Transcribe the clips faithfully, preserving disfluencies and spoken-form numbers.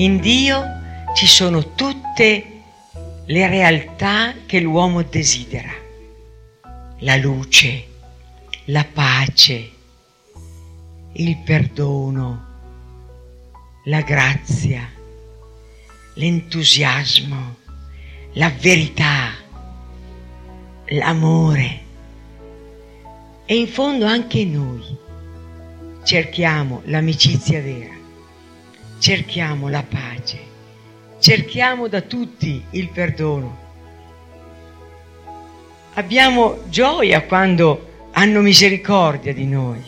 In Dio ci sono tutte le realtà che l'uomo desidera: la luce, la pace, il perdono, la grazia, l'entusiasmo, la verità, l'amore. E in fondo anche noi cerchiamo l'amicizia vera, cerchiamo la pace, cerchiamo da tutti il perdono. Abbiamo gioia quando hanno misericordia di noi.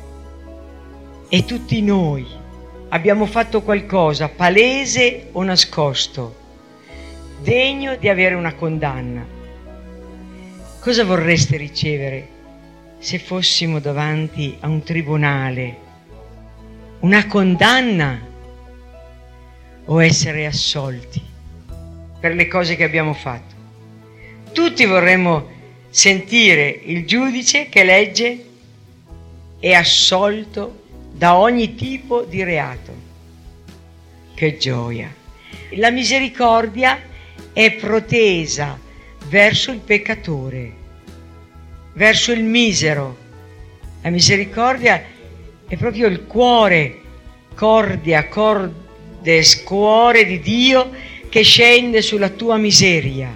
E tutti noi abbiamo fatto qualcosa, palese o nascosto, degno di avere una condanna. Cosa vorreste ricevere se fossimo davanti a un tribunale? Una condanna o essere assolti per le cose che abbiamo fatto? Tutti vorremmo sentire il giudice che legge e assolto da ogni tipo di reato. Che gioia! La misericordia è protesa verso il peccatore, verso il misero. La misericordia è proprio il cuore, cordia, cordes, cuore di Dio che scende sulla tua miseria.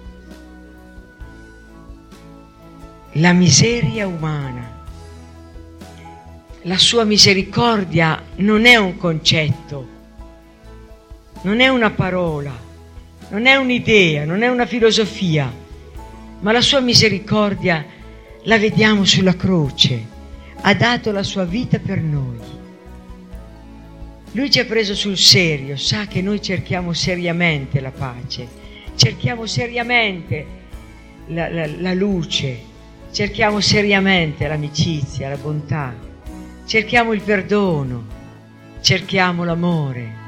La miseria umana. La sua misericordia non è un concetto, non è una parola, non è un'idea, non è una filosofia, ma la sua misericordia la vediamo sulla croce. Ha dato la sua vita per noi. Lui ci ha preso sul serio, sa che noi cerchiamo seriamente la pace, cerchiamo seriamente la, la, la luce, cerchiamo seriamente l'amicizia, la bontà. Cerchiamo il perdono, cerchiamo l'amore.